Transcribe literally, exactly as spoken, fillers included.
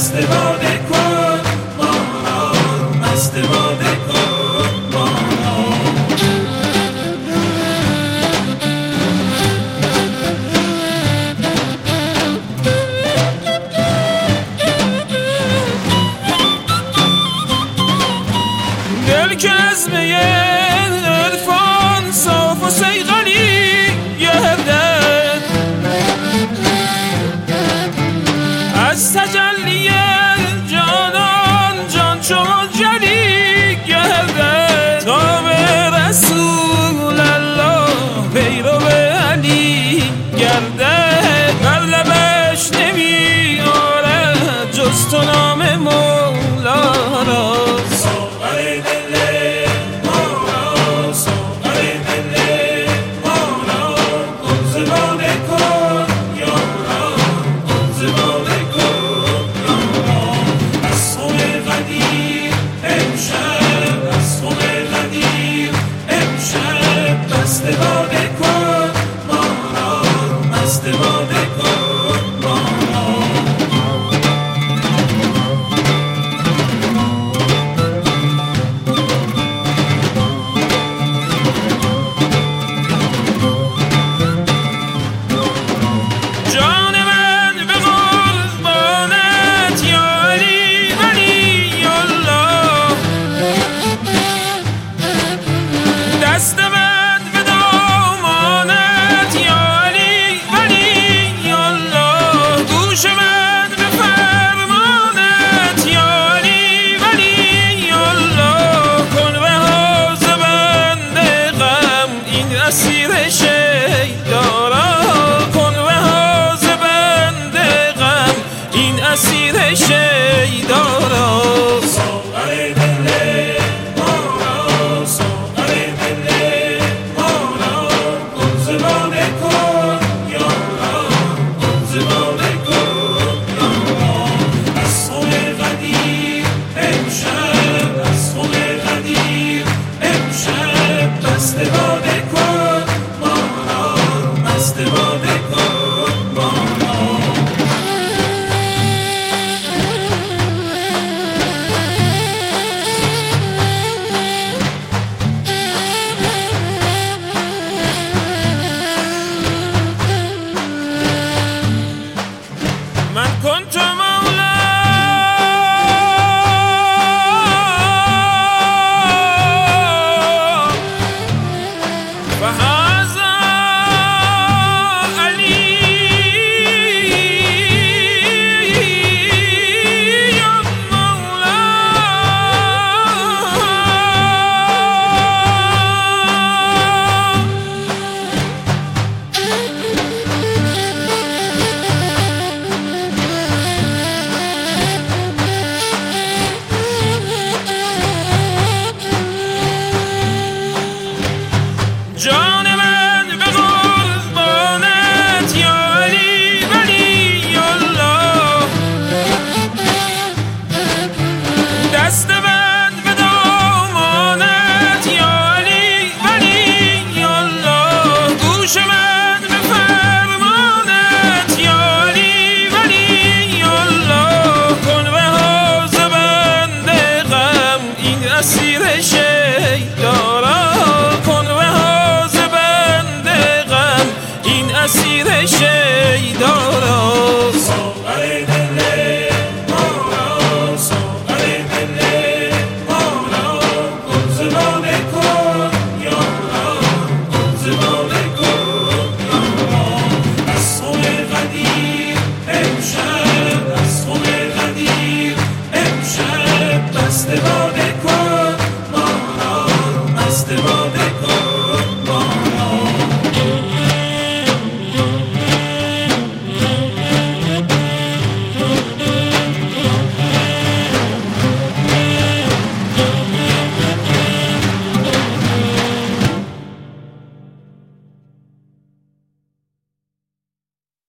مست باده کن ما را، مست باده کن ما را. دل که از می عرفان صاف و صیقلی گردد، از تجلی جانان جان چو جلی گردد. تا به رسول الله پیرو علی گردد، بر لبش نمی آرد جز تو نام مولا را. دست من به دامانت یا علی ولی الله، گوش من به فرمانت یا علی ولی الله. کن رها ز بند غم این اسیر شیدا را، کن رها ز بند غم این اسیر شیدا.